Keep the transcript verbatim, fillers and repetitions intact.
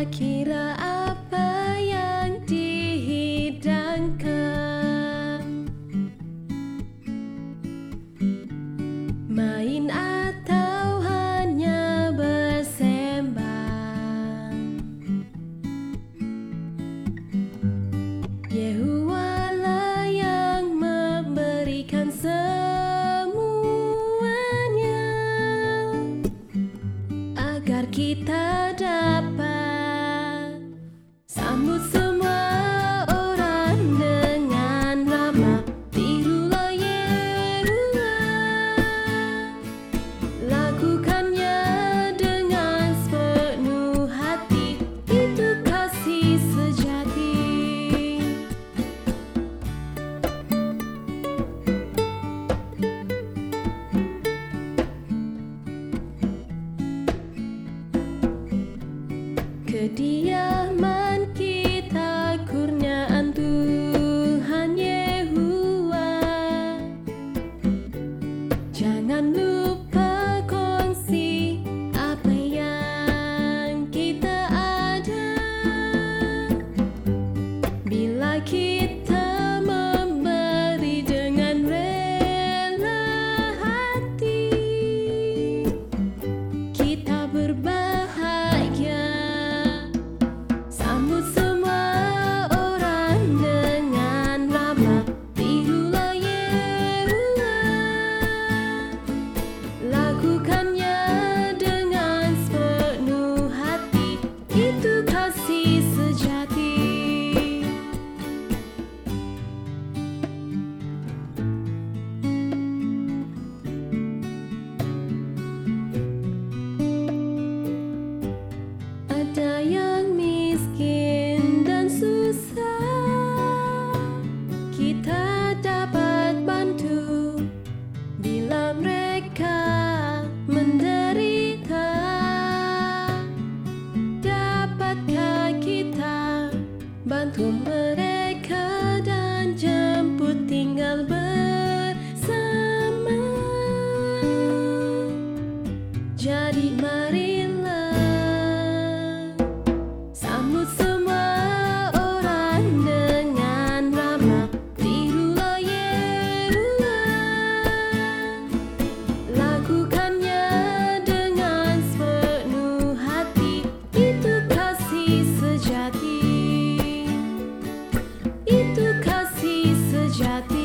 Kira-kira apa yang dihidangkan? Main atau hanya bersembang? Yehuwalah yang memberikan semuanya, agar kita dapat sambut semua orang dengan ramah. Tirulah Yehuwa, lakukannya dengan sepenuh hati, itu kasih sejati. Kediaman kita kurniaan Tuhan Yehuwa. Jangan lupa kongsi apa yang kita ada. Bila kita memberi dengan rela hati, kita berbahagia. Sambut semua orang dengan ramah. Tirulah Yehuwa, lakukannya dengan sepenuh hati, itu kasih sejati. Ada yang miskin dan susah, kita dapat bantu. Bila mereka menderita, dapatkah kita bantu mereka dan jemput tinggal bersama? Jadi marilah sambut semua orang dengan ramah. Tirulah Yehuwa, lakukannya dengan sepenuh hati, itu kasih sejati, itu kasih sejati.